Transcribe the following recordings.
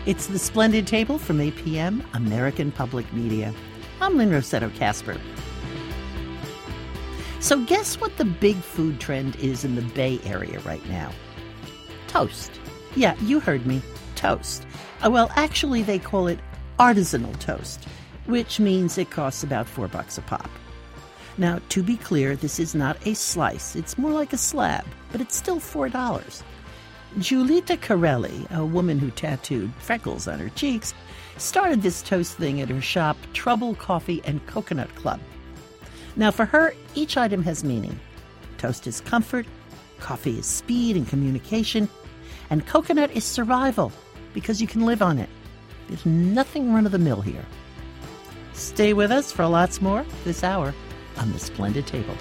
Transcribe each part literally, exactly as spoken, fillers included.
It's The Splendid Table from A P M, American Public Media. I'm Lynn Rossetto Kasper. So guess what the big food trend is in the Bay Area right now? Toast. Yeah, you heard me. Toast. Uh, well, actually, they call it artisanal toast, which means it costs about four bucks a pop. Now, to be clear, this is not a slice. It's more like a slab, but it's still four dollars. Julita Corelli, a woman who tattooed freckles on her cheeks, started this toast thing at her shop, Trouble Coffee and Coconut Club. Now, for her, each item has meaning. Toast is comfort, coffee is speed and communication, and coconut is survival, because you can live on it. There's nothing run-of-the-mill here. Stay with us for lots more this hour on The Splendid Table.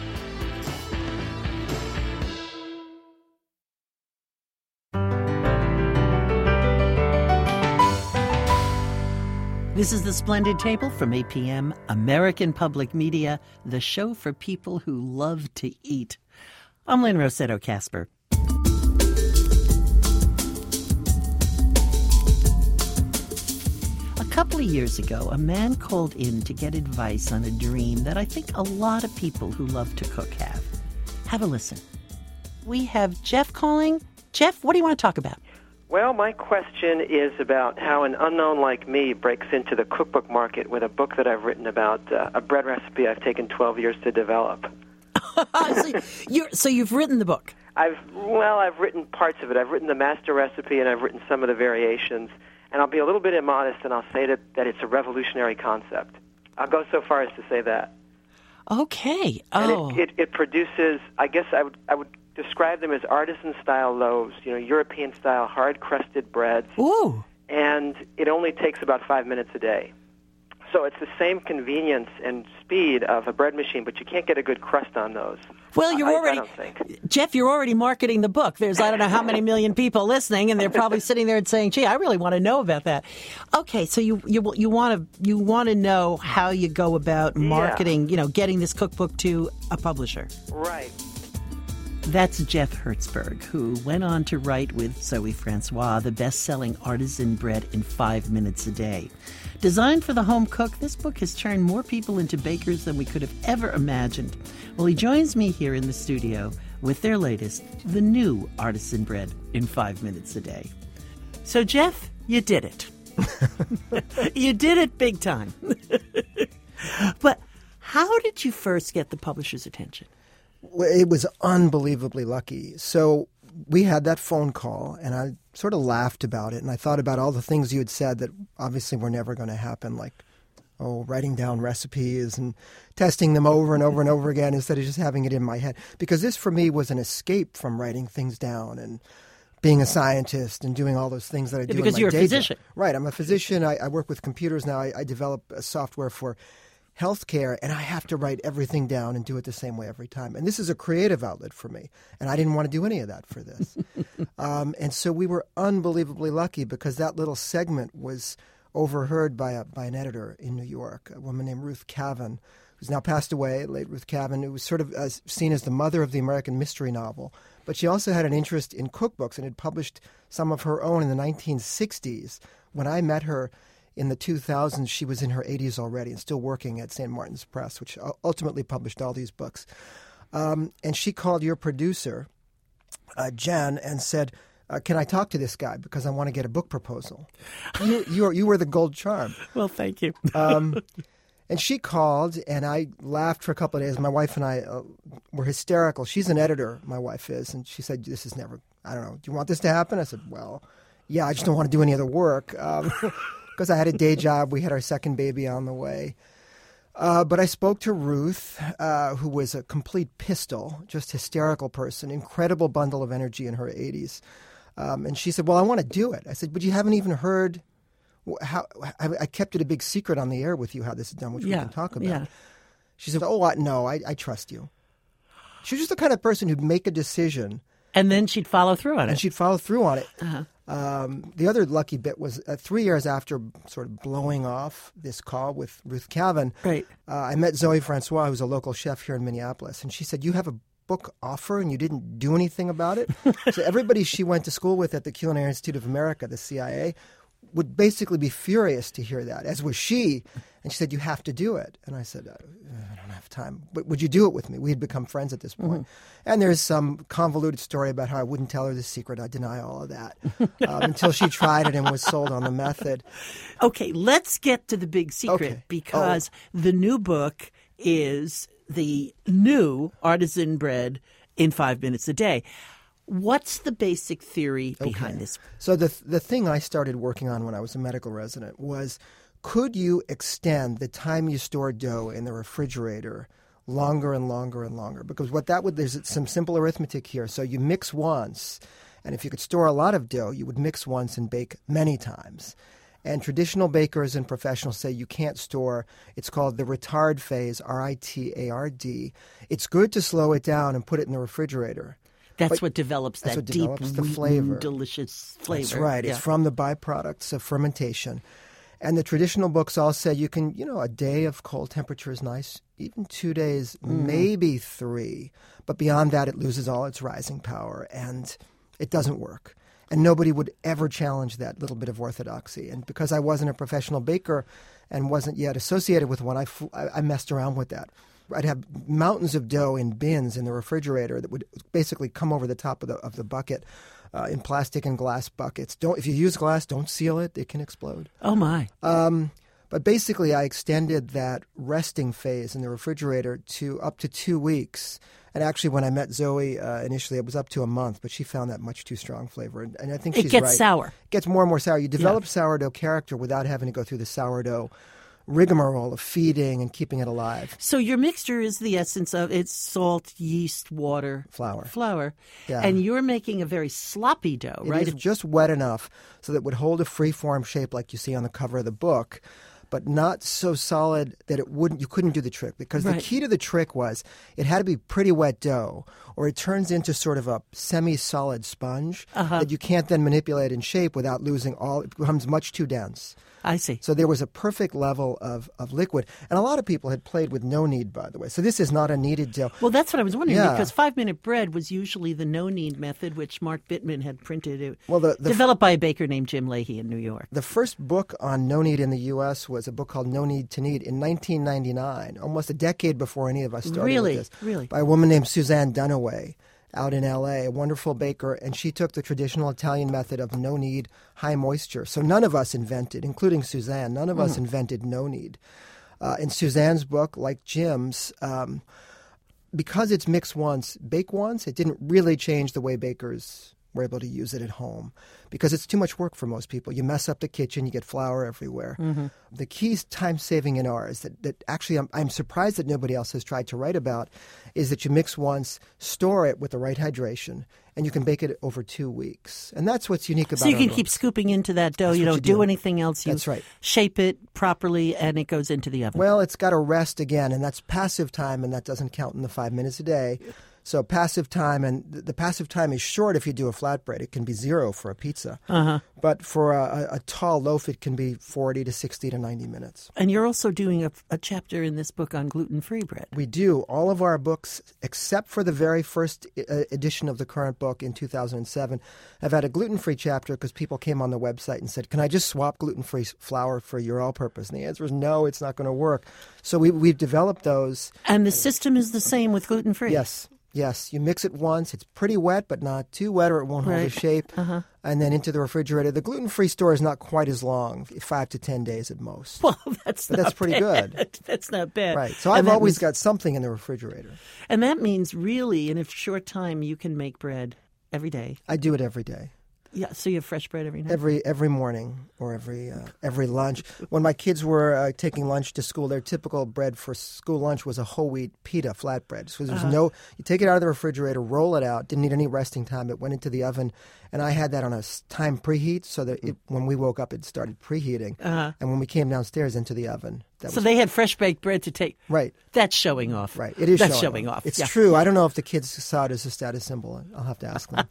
This is The Splendid Table from A P M, American Public Media, the show for people who love to eat. I'm Lynn Rossetto Kasper. A couple of years ago, a man called in to get advice on a dream that I think a lot of people who love to cook have. Have a listen. We have Jeff calling. Jeff, what do you want to talk about? Well, my question is about how an unknown like me breaks into the cookbook market with a book that I've written about uh, a bread recipe I've taken twelve years to develop. so, you're, so you've written the book? I've Well, I've written parts of it. I've written the master recipe, and I've written some of the variations. And I'll be a little bit immodest, and I'll say that, that it's a revolutionary concept. I'll go so far as to say that. Okay. Oh. And it, it, it produces, I guess I would I would describe them as artisan-style loaves, you know, European-style hard-crusted breads. Ooh. And it only takes about five minutes a day. So it's the same convenience and speed of a bread machine, but you can't get a good crust on those. Well, you're I, already, I don't think. Jeff, you're already marketing the book. There's I don't know how many million people listening, and they're probably sitting there and saying, "Gee, I really want to know about that." Okay, so you you you want to you want to know how you go about marketing, yeah. you know, getting this cookbook to a publisher. Right. That's Jeff Hertzberg, who went on to write with Zoe Francois the best-selling Artisan Bread in Five Minutes a Day. Designed for the home cook, this book has turned more people into bakers than we could have ever imagined. Well, he joins me here in the studio with their latest, the new Artisan Bread in Five Minutes a Day. So, Jeff, you did it. You did it big time. But how did you first get the publisher's attention? It was unbelievably lucky. So we had that phone call, and I sort of laughed about it, and I thought about all the things you had said that obviously were never going to happen, like, oh, writing down recipes and testing them over and over and over again instead of just having it in my head. Because this, for me, was an escape from writing things down and being a scientist and doing all those things that I do in my day job. Because you're a physician. Right. I'm a physician. I, I work with computers now. I, I develop a software for healthcare, and I have to write everything down and do it the same way every time. And this is a creative outlet for me, and I didn't want to do any of that for this. um, and so we were unbelievably lucky because that little segment was overheard by a, by an editor in New York, a woman named Ruth Cavan, who's now passed away, late Ruth Cavan, who was sort of uh, seen as the mother of the American mystery novel. But she also had an interest in cookbooks and had published some of her own in the nineteen sixties. When I met her in the two thousands, she was in her eighties already and still working at Saint Martin's Press, which ultimately published all these books. Um, and she called your producer, uh, Jen, and said, uh, can I talk to this guy because I want to get a book proposal? You, you, were, you were the gold charm. Well, thank you. um, and she called, and I laughed for a couple of days. My wife and I uh, were hysterical. She's an editor, my wife is, and she said, this is never, I don't know, do you want this to happen? I said, well, yeah, I just don't want to do any other work. Um Because I had a day job. We had our second baby on the way. Uh, but I spoke to Ruth, uh, who was a complete pistol, just hysterical person, incredible bundle of energy in her eighties. Um, and she said, well, I want to do it. I said, but you haven't even heard how I, I kept it a big secret on the air with you how this is done, which yeah, we can talk about. Yeah. She said, oh, I, no, I, I trust you. She was just the kind of person who'd make a decision. And then she'd follow through on it. And she'd follow through on it. Uh-huh. Um, the other lucky bit was uh, three years after sort of blowing off this call with Ruth Cavan, right. uh, I met Zoe Francois, who's a local chef here in Minneapolis, and she said, you have a book offer and you didn't do anything about it? So everybody she went to school with at the Culinary Institute of America, the C I A, would basically be furious to hear that, as was she. And she said, you have to do it. And I said, I don't have time. But would you do it with me? We had become friends at this point. Mm-hmm. And there's some convoluted story about how I wouldn't tell her the secret. I deny all of that um, until she tried it and was sold on the method. Okay, let's get to the big secret okay. because oh. the new book is the new artisan bread in five minutes a day. What's the basic theory behind okay. this? So the the thing I started working on when I was a medical resident was, could you extend the time you store dough in the refrigerator longer and longer and longer? Because what that would, there's some simple arithmetic here. So you mix once, and if you could store a lot of dough, you would mix once and bake many times. And traditional bakers and professionals say you can't store. It's called the retard phase, R I T A R D. It's good to slow it down and put it in the refrigerator. That's but what develops that's that what deep, develops the wheaten, flavor. delicious flavor. That's right. Yeah. It's from the byproducts of fermentation. And the traditional books all say you can, you know, a day of cold temperature is nice, even two days, mm. maybe three. But beyond that, it loses all its rising power, and it doesn't work. And nobody would ever challenge that little bit of orthodoxy. And because I wasn't a professional baker and wasn't yet associated with one, I, I messed around with that. I'd have mountains of dough in bins in the refrigerator that would basically come over the top of the of the bucket uh, in plastic and glass buckets. Don't if you use glass, don't seal it; it can explode. Oh my! Um, but basically, I extended that resting phase in the refrigerator to up to two weeks. And actually, when I met Zoe uh, initially, it was up to a month, but she found that much too strong flavor, and, and I think it she's gets right. sour. It gets more and more sour. You develop yeah. sourdough character without having to go through the sourdough rigmarole of feeding and keeping it alive. So your mixture is the essence of it's salt, yeast, water, flour, flour, yeah. and you're making a very sloppy dough, it right? It is just wet enough so that it would hold a free-form shape like you see on the cover of the book, but not so solid that it wouldn't. You couldn't do the trick because right. the key to the trick was it had to be pretty wet dough, or it turns into sort of a semi-solid sponge uh-huh. that you can't then manipulate in shape without losing all. It becomes much too dense. I see. So there was a perfect level of, of liquid. And a lot of people had played with no knead, by the way. So this is not a kneaded dough. Well, that's what I was wondering, yeah. because five-minute bread was usually the no-knead method, which Mark Bittman had printed. It, well, the, the developed by a baker named Jim Leahy in New York. The first book on no knead in the U S was a book called No Knead to Knead in nineteen ninety-nine, almost a decade before any of us started really? with this. Really? By a woman named Suzanne Dunaway out in L A, a wonderful baker, and she took the traditional Italian method of no knead, high moisture. So none of us invented, including Suzanne, none of mm. us invented no knead. Uh, in Suzanne's book, like Jim's, um, because it's mix once, bake once, it didn't really change the way bakers were able to use it at home because it's too much work for most people. You mess up the kitchen, you get flour everywhere. Mm-hmm. The key is time-saving in ours that, that actually I'm, I'm surprised that nobody else has tried to write about is that you mix once, store it with the right hydration, and you can bake it over two weeks. And that's what's unique about it. So you can books. keep scooping into that dough. That's you don't you do. do anything else. You that's right. shape it properly, and it goes into the oven. Well, it's got to rest again, and that's passive time, and that doesn't count in the five minutes a day. So passive time, and the passive time is short if you do a flatbread. It can be zero for a pizza. Uh-huh. But for a, a tall loaf, it can be forty to sixty to ninety minutes. And you're also doing a, a chapter in this book on gluten-free bread. We do. All of our books, except for the very first edition of the current book in two thousand seven, have had a gluten-free chapter because people came on the website and said, can I just swap gluten-free flour for your all-purpose? And the answer is no, it's not going to work. So we, we've developed those. And the system is the same with gluten-free? Yes. Yes, you mix it once. It's pretty wet, but not too wet or it won't right. hold a shape. Uh-huh. And then into the refrigerator. The gluten-free store is not quite as long, five to ten days at most. Well, that's but not that's pretty bad. good. That's not bad. Right. So and I've always means, got something in the refrigerator. And that means really in a short time you can make bread every day. I do it every day. Yeah, so you have fresh bread every night? Every every morning or every uh, every lunch. When my kids were uh, taking lunch to school, their typical bread for school lunch was a whole wheat pita flatbread. So there's uh-huh. no, you take it out of the refrigerator, roll it out, didn't need any resting time. It went into the oven, and I had that on a time preheat so that it, when we woke up, it started preheating. Uh-huh. And when we came downstairs into the oven. That so was, they had fresh baked bread to take. Right. That's showing off. Right. It is That's showing, showing off. off. It's yeah. true. I don't know if the kids saw it as a status symbol. I'll have to ask them.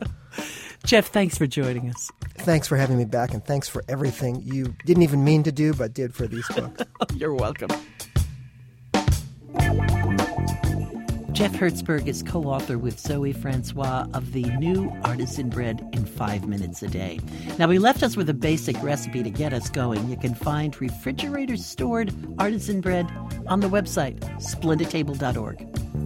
Jeff, thanks for joining us. Thanks for having me back, and thanks for everything you didn't even mean to do, but did for these books. You're welcome. Jeff Hertzberg is co-author with Zoe Francois of the new Artisan Bread in Five Minutes a Day. Now, he left us with a basic recipe to get us going. You can find refrigerator-stored artisan bread on the website, splendid table dot org.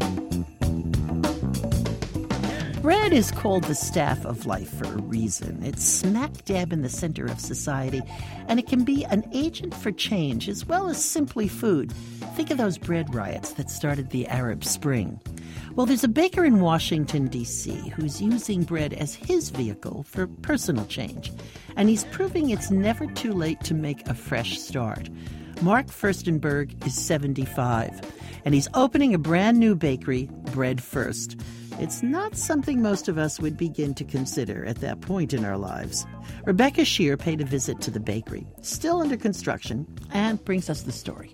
Bread is called the staff of life for a reason. It's smack dab in the center of society, and it can be an agent for change as well as simply food. Think of those bread riots that started the Arab Spring. Well, there's a baker in Washington, D C, who's using bread as his vehicle for personal change, and he's proving it's never too late to make a fresh start. Mark Furstenberg is seventy-five, and he's opening a brand new bakery, Bread First. It's not something most of us would begin to consider at that point in our lives. Rebecca Shear paid a visit to the bakery, still under construction, and brings us the story.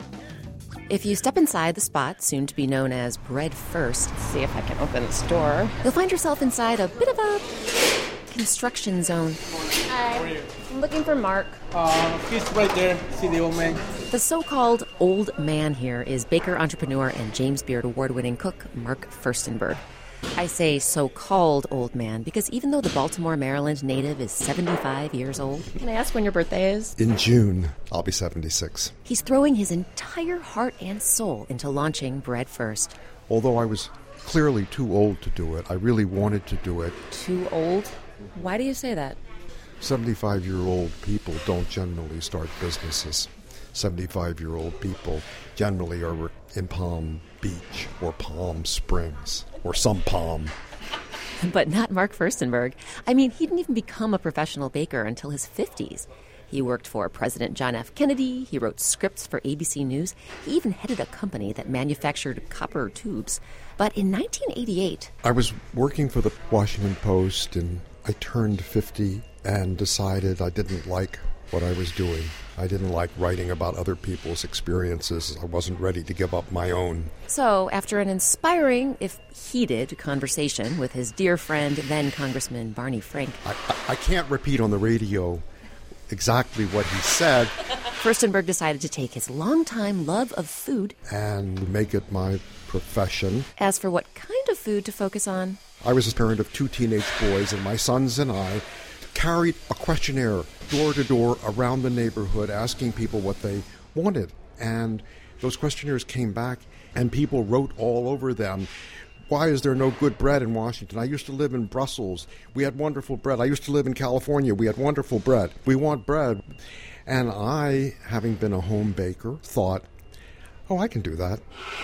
If you step inside the spot, soon to be known as Bread First, see if I can open this door. You'll find yourself inside a bit of a construction zone. Hi, I'm looking for Mark. Uh, he's right there. See the old man? The so-called old man here is baker, entrepreneur, and James Beard award-winning cook Mark Furstenberg. I say so-called old man because even though the Baltimore, Maryland native is seventy-five years old... Can I ask when your birthday is? In June, I'll be seventy-six. He's throwing his entire heart and soul into launching Bread First. Although I was clearly too old to do it, I really wanted to do it. Too old? Why do you say that? seventy-five-year-old people don't generally start businesses. seventy-five-year-old people generally are in Palm Beach or Palm Springs or some palm. But not Mark Furstenberg. I mean, he didn't even become a professional baker until his fifties. He worked for President John F. Kennedy. He wrote scripts for A B C News. He even headed a company that manufactured copper tubes. But in nineteen eighty-eight... I was working for the Washington Post, and I turned fifty and decided I didn't like what I was doing. I didn't like writing about other people's experiences. I wasn't ready to give up my own. So, after an inspiring, if heated, conversation with his dear friend, then Congressman Barney Frank... I, I, I can't repeat on the radio exactly what he said. Furstenberg decided to take his longtime love of food... and make it my profession. As for what kind of food to focus on... I was a parent of two teenage boys, and my sons and I carried a questionnaire door to door around the neighborhood asking people what they wanted. And those questionnaires came back, and people wrote all over them, why is there no good bread in Washington? I used to live in Brussels. We had wonderful bread. I used to live in California. We had wonderful bread. We want bread. And I, having been a home baker, thought, oh, I can do that.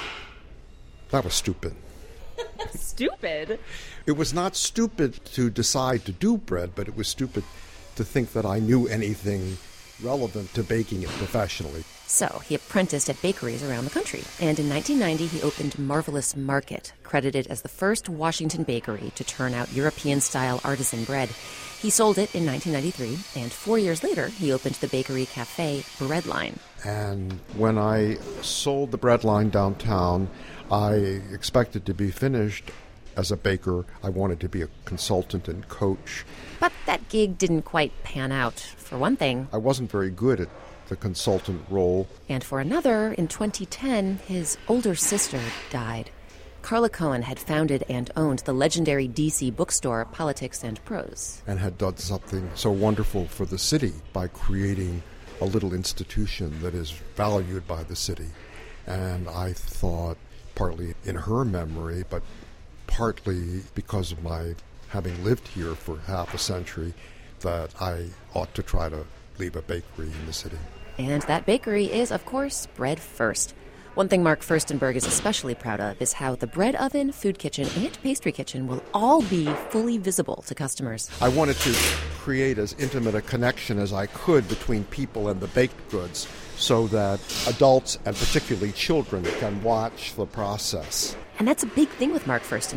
That was stupid. Stupid? It was not stupid to decide to do bread, but it was stupid to think that I knew anything relevant to baking it professionally. So he apprenticed at bakeries around the country, and in nineteen ninety he opened Marvelous Market, credited as the first Washington bakery to turn out European-style artisan bread. He sold it in nineteen ninety-three, and four years later he opened the bakery cafe Breadline. And when I sold the Breadline downtown, I expected to be finished as a baker. I wanted to be a consultant and coach. But that gig didn't quite pan out. For one thing, I wasn't very good at the consultant role. And for another, in twenty ten, his older sister died. Carla Cohen had founded and owned the legendary D C bookstore Politics and Prose. And had done something so wonderful for the city by creating a little institution that is valued by the city. And I thought, partly in her memory, but partly because of my having lived here for half a century, that I ought to try to leave a bakery in the city. And that bakery is, of course, Bread First. One thing Mark Furstenberg is especially proud of is how the bread oven, food kitchen, and pastry kitchen will all be fully visible to customers. I wanted to create as intimate a connection as I could between people and the baked goods so that adults, and particularly children, can watch the process. And that's a big thing with Mark Furstenberg.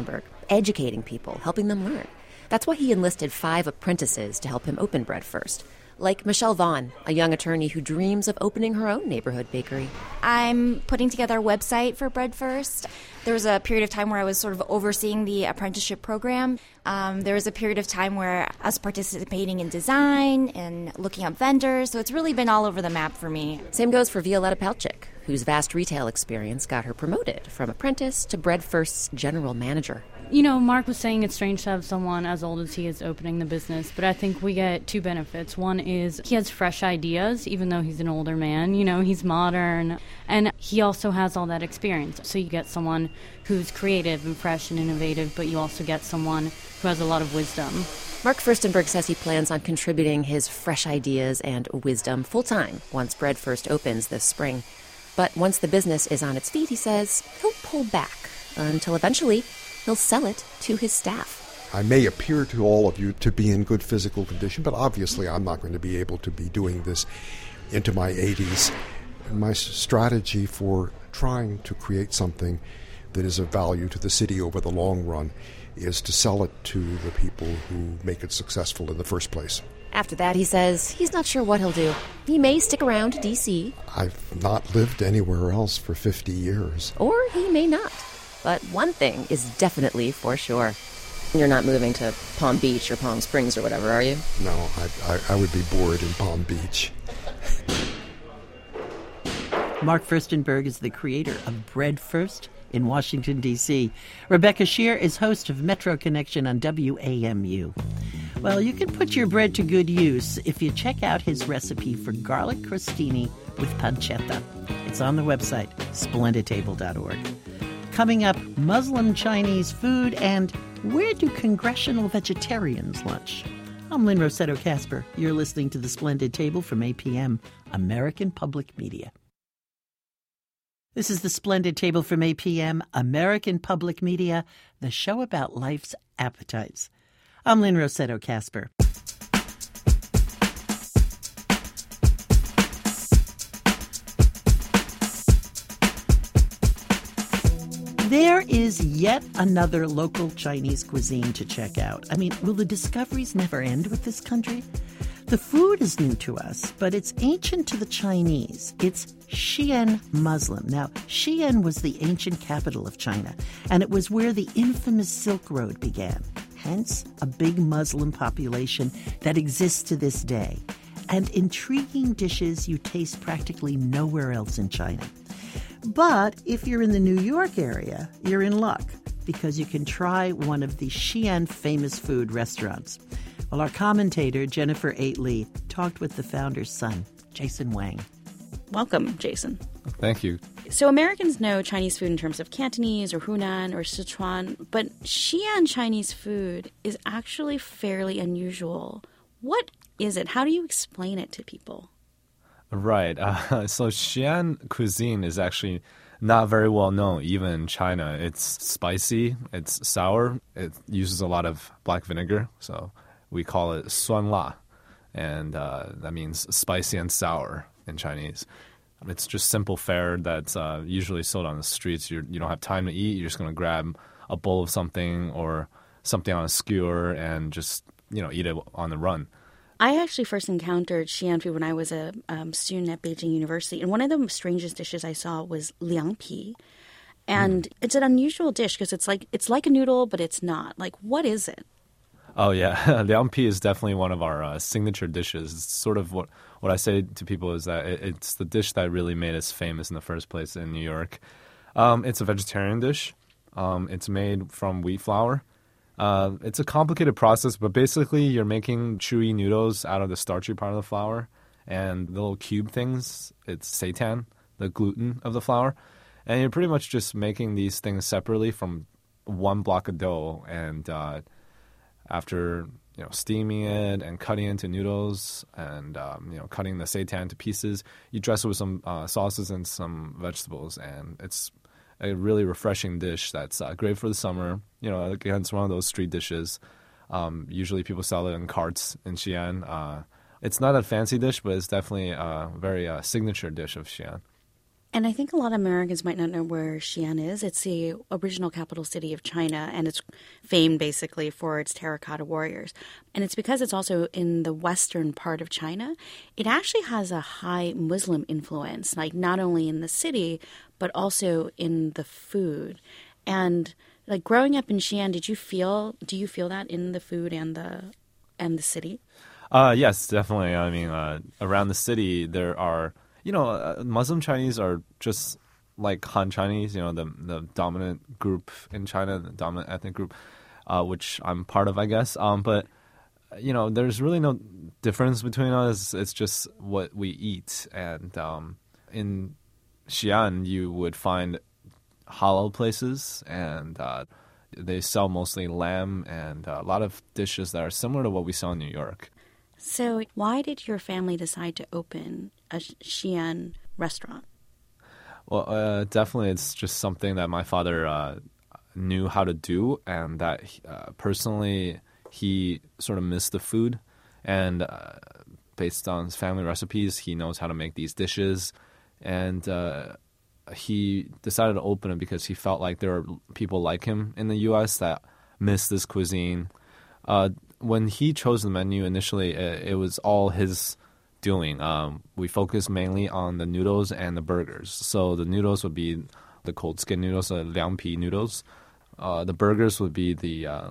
educating people, helping them learn. That's why he enlisted five apprentices to help him open Bread First. Like Michelle Vaughn, a young attorney who dreams of opening her own neighborhood bakery. I'm putting together a website for Bread First. There was a period of time where I was sort of overseeing the apprenticeship program. Um, there was a period of time where I was participating in design and looking up vendors. So it's really been all over the map for me. Same goes for Violetta Palchik, whose vast retail experience got her promoted from apprentice to Bread First's general manager. You know, Mark was saying it's strange to have someone as old as he is opening the business, but I think we get two benefits. One is he has fresh ideas, even though he's an older man. You know, he's modern, and he also has all that experience. So you get someone who's creative and fresh and innovative, but you also get someone who has a lot of wisdom. Mark Furstenberg says he plans on contributing his fresh ideas and wisdom full-time once Bread First opens this spring. But once the business is on its feet, he says he'll pull back until eventually he'll sell it to his staff. I may appear to all of you to be in good physical condition, but obviously I'm not going to be able to be doing this into my eighties. And my strategy for trying to create something that is of value to the city over the long run is to sell it to the people who make it successful in the first place. After that, he says he's not sure what he'll do. He may stick around to D C I've not lived anywhere else for fifty years. Or he may not. But one thing is definitely for sure. You're not moving to Palm Beach or Palm Springs or whatever, are you? No, I, I, I would be bored in Palm Beach. Mark Furstenberg is the creator of Bread First in Washington, D C Rebecca Shear is host of Metro Connection on W A M U. Well, you can put your bread to good use if you check out his recipe for garlic crostini with pancetta. It's on the website, splendid table dot org. Coming up, Muslim Chinese food and where do congressional vegetarians lunch? I'm Lynn Rossetto Kasper. You're listening to The Splendid Table from A P M, American Public Media. This is The Splendid Table from A P M, American Public Media, the show about life's appetites. I'm Lynn Rossetto Kasper. There is yet another local Chinese cuisine to check out. I mean, will the discoveries never end with this country? The food is new to us, but it's ancient to the Chinese. It's Xi'an Muslim. Now, Xi'an was the ancient capital of China, and it was where the infamous Silk Road began. Hence, a big Muslim population that exists to this day. And intriguing dishes you taste practically nowhere else in China. But if you're in the New York area, you're in luck, because you can try one of the Xi'an famous food restaurants. Well, our commentator, Jennifer Aitley, talked with the founder's son, Jason Wang. Welcome, Jason. Thank you. So Americans know Chinese food in terms of Cantonese or Hunan or Sichuan, but Xi'an Chinese food is actually fairly unusual. What is it? How do you explain it to people? Right. Uh, so Xi'an cuisine is actually not very well known, even in China. It's spicy, it's sour, it uses a lot of black vinegar, so we call it suan la, and uh, that means spicy and sour in Chinese. It's just simple fare that's uh, usually sold on the streets. You're, you don't have time to eat. You're just going to grab a bowl of something or something on a skewer and just, you know, eat it on the run. I actually first encountered Xi'an food when I was a um, student at Beijing University, and one of the strangest dishes I saw was liang pi. And mm. it's an unusual dish because it's like it's like a noodle, but it's not. Like, what is it? Oh, yeah. Liang pi is definitely one of our uh, signature dishes. It's sort of what, what I say to people is that it, it's the dish that really made us famous in the first place in New York. Um, it's a vegetarian dish. Um, it's made from wheat flour. Uh, it's a complicated process, but basically you're making chewy noodles out of the starchy part of the flour, and the little cube things, it's seitan, the gluten of the flour. And you're pretty much just making these things separately from one block of dough, and uh, after you know steaming it and cutting it into noodles and um, you know cutting the seitan to pieces, you dress it with some uh, sauces and some vegetables, and it's a really refreshing dish that's uh, great for the summer. You know, again, it's one of those street dishes. Um, usually people sell it in carts in Xi'an. Uh, it's not a fancy dish, but it's definitely a very uh, signature dish of Xi'an. And I think a lot of Americans might not know where Xi'an is. It's the original capital city of China, and it's famed basically for its terracotta warriors. And it's because it's also in the western part of China. It actually has a high Muslim influence, like not only in the city, but also in the food. And like growing up in Xi'an, did you feel, do you feel that in the food and the and the city? Uh, yes, definitely. I mean, uh, around the city, there are... You know, uh, Muslim Chinese are just like Han Chinese, you know, the the dominant group in China, the dominant ethnic group, uh, which I'm part of, I guess. Um, but, you know, there's really no difference between us. It's just what we eat. And um, in Xi'an, you would find halal places, and uh, they sell mostly lamb and uh, a lot of dishes that are similar to what we saw in New York. So why did your family decide to open a Xi'an restaurant? Well, uh, definitely it's just something that my father uh, knew how to do, and that uh, personally he sort of missed the food. And uh, based on his family recipes, he knows how to make these dishes. And uh, he decided to open it because he felt like there are people like him in the U S that miss this cuisine. Uh, when he chose the menu initially, it, it was all his doing. Um, we focused mainly on the noodles and the burgers. So the noodles would be the cold skin noodles, the liangpi noodles. Uh, the burgers would be the uh,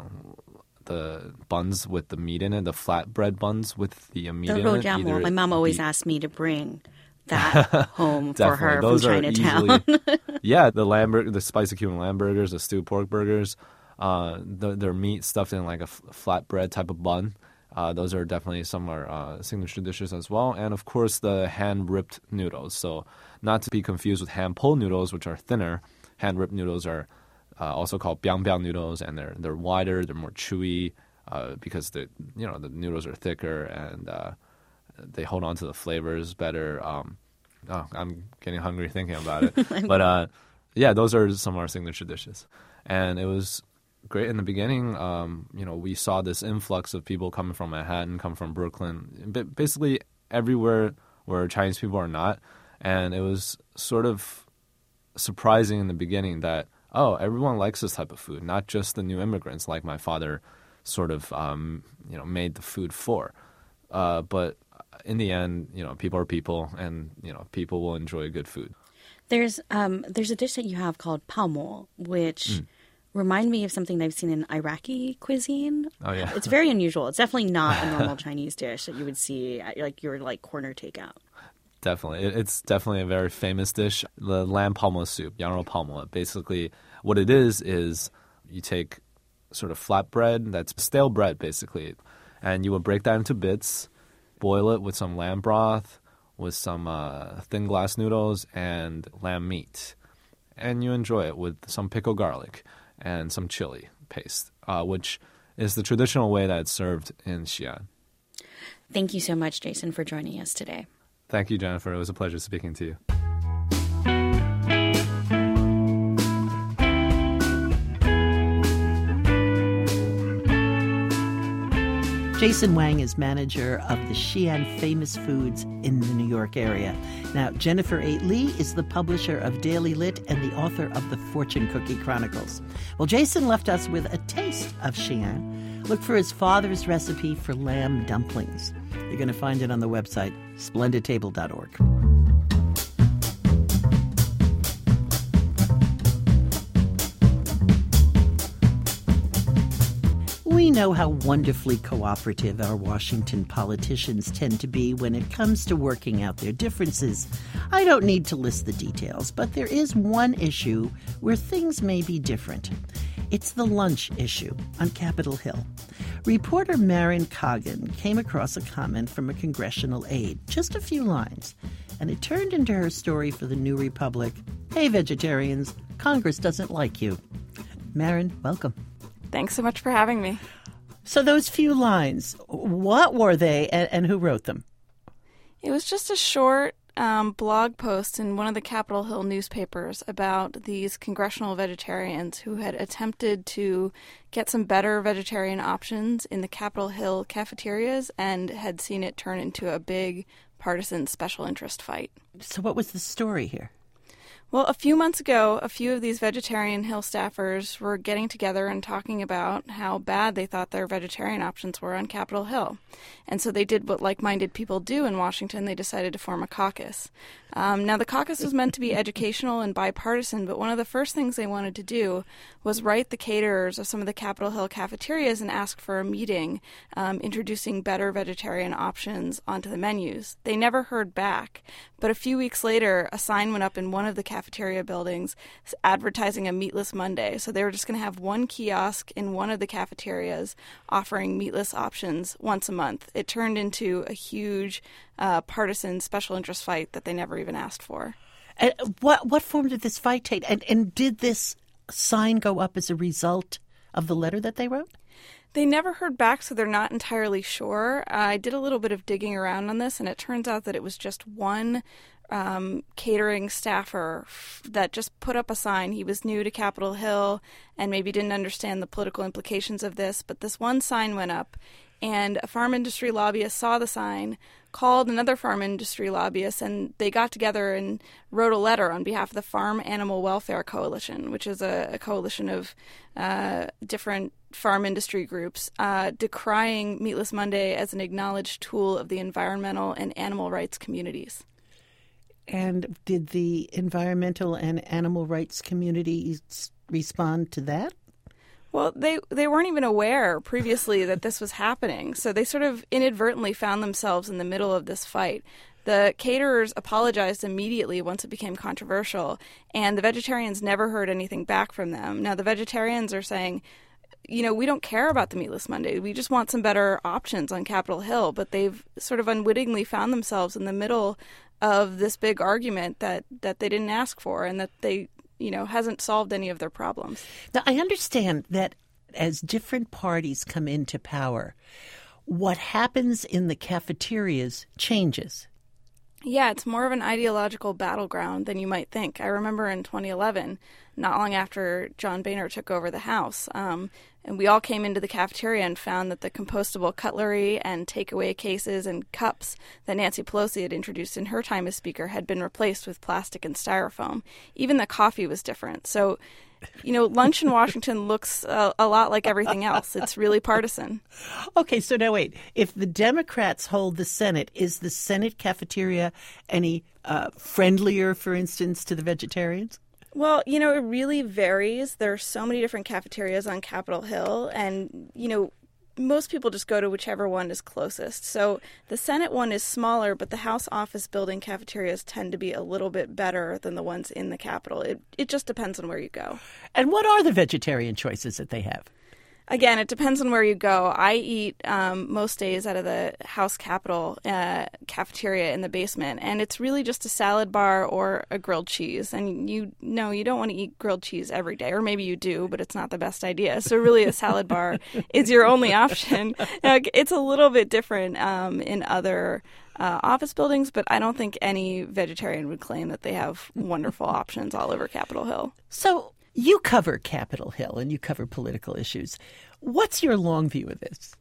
the buns with the meat in it, the flatbread buns with the meat the in it. Either my mom always the... asked me to bring that home for her Those from Chinatown. Easily, yeah, the lamb, bur- the spicy cumin lamb burgers, the stewed pork burgers. Uh, the, their meat stuffed in like a f- flatbread type of bun. Uh, those are definitely some of our uh, signature dishes as well. And of course, the hand-ripped noodles. So not to be confused with hand-pulled noodles, which are thinner. Hand-ripped noodles are uh, also called biang-biang noodles, and they're they're wider, they're more chewy uh, because the you know the noodles are thicker and uh, they hold on to the flavors better. Um, oh, I'm getting hungry thinking about it. But uh, yeah, those are some of our signature dishes, and it was great in the beginning. Um, you know, we saw this influx of people coming from Manhattan, come from Brooklyn, basically everywhere where Chinese people are not. And it was sort of surprising in the beginning that, oh, everyone likes this type of food, not just the new immigrants like my father sort of, um, you know, made the food for. Uh, but in the end, you know, people are people, and, you know, people will enjoy good food. There's um, there's a dish that you have called pao, which... Mm. Remind me of something I've seen in Iraqi cuisine. Oh, yeah. It's very unusual. It's definitely not a normal Chinese dish that you would see at like your like corner takeout. Definitely. It's definitely a very famous dish. The lamb palmo soup, yanro palmo. Basically, what it is is you take sort of flat bread, that's stale bread basically, and you would break that into bits, boil it with some lamb broth, with some uh, thin glass noodles, and lamb meat. And you enjoy it with some pickled garlic and some chili paste, uh, which is the traditional way that it's served in Xi'an. Thank you so much, Jason, for joining us today. Thank you, Jennifer. It was a pleasure speaking to you. Jason Wang is manager of the Xi'an Famous Foods in the New York area. Now, Jennifer A. Lee is the publisher of Daily Lit and the author of the Fortune Cookie Chronicles. Well, Jason left us with a taste of Xi'an. Look for his father's recipe for lamb dumplings. You're going to find it on the website, splendid table dot org. We know how wonderfully cooperative our Washington politicians tend to be when it comes to working out their differences. I don't need to list the details, but there is one issue where things may be different. It's the lunch issue on Capitol Hill. Reporter Marin Coggin came across a comment from a congressional aide, just a few lines, and it turned into her story for the New Republic. Hey, vegetarians, Congress doesn't like you. Marin, welcome. Thanks so much for having me. So those few lines, what were they and, and who wrote them? It was just a short um, blog post in one of the Capitol Hill newspapers about these congressional vegetarians who had attempted to get some better vegetarian options in the Capitol Hill cafeterias and had seen it turn into a big partisan special interest fight. So what was the story here? Well, a few months ago, a few of these vegetarian Hill staffers were getting together and talking about how bad they thought their vegetarian options were on Capitol Hill. And so they did what like-minded people do in Washington. They decided to form a caucus. Um, now, the caucus was meant to be educational and bipartisan, but one of the first things they wanted to do was write the caterers of some of the Capitol Hill cafeterias and ask for a meeting um, introducing better vegetarian options onto the menus. They never heard back, but a few weeks later, a sign went up in one of the cafeteria buildings advertising a Meatless Monday. So they were just going to have one kiosk in one of the cafeterias offering meatless options once a month. It turned into a huge uh, partisan special interest fight that they never even asked for. And what what form did this fight take? And, and did this sign go up as a result of the letter that they wrote? They never heard back, so they're not entirely sure. Uh, I did a little bit of digging around on this, and it turns out that it was just one um, catering staffer that just put up a sign. He was new to Capitol Hill and maybe didn't understand the political implications of this, but this one sign went up, and a farm industry lobbyist saw the sign, called another farm industry lobbyist, and they got together and wrote a letter on behalf of the Farm Animal Welfare Coalition, which is a, a coalition of uh, different farm industry groups, uh, decrying Meatless Monday as an acknowledged tool of the environmental and animal rights communities. And did the environmental and animal rights communities respond to that? Well, they they weren't even aware previously that this was happening, so they sort of inadvertently found themselves in the middle of this fight. The caterers apologized immediately once it became controversial, and the vegetarians never heard anything back from them. Now, the vegetarians are saying, you know, we don't care about the Meatless Monday. We just want some better options on Capitol Hill, but they've sort of unwittingly found themselves in the middle of this big argument that, that they didn't ask for and that they you know, hasn't solved any of their problems. Now, I understand that as different parties come into power, what happens in the cafeterias changes. Yeah, it's more of an ideological battleground than you might think. I remember in twenty eleven, not long after John Boehner took over the House, um, and we all came into the cafeteria and found that the compostable cutlery and takeaway cases and cups that Nancy Pelosi had introduced in her time as Speaker had been replaced with plastic and styrofoam. Even the coffee was different. So, you know, lunch in Washington looks a, a lot like everything else. It's really partisan. Okay, so now wait. If the Democrats hold the Senate, is the Senate cafeteria any uh, friendlier, for instance, to the vegetarians? Well, you know, it really varies. There are so many different cafeterias on Capitol Hill, and, you know, most people just go to whichever one is closest. So the Senate one is smaller, but the House office building cafeterias tend to be a little bit better than the ones in the Capitol. It it just depends on where you go. And what are the vegetarian choices that they have? Again, it depends on where you go. I eat um, most days out of the House Capitol uh, cafeteria in the basement, and it's really just a salad bar or a grilled cheese. And you know you don't want to eat grilled cheese every day, or maybe you do, but it's not the best idea. So really a salad bar is your only option. Now, it's a little bit different um, in other uh, office buildings, but I don't think any vegetarian would claim that they have wonderful options all over Capitol Hill. So you cover Capitol Hill and you cover political issues. What's your long view of this?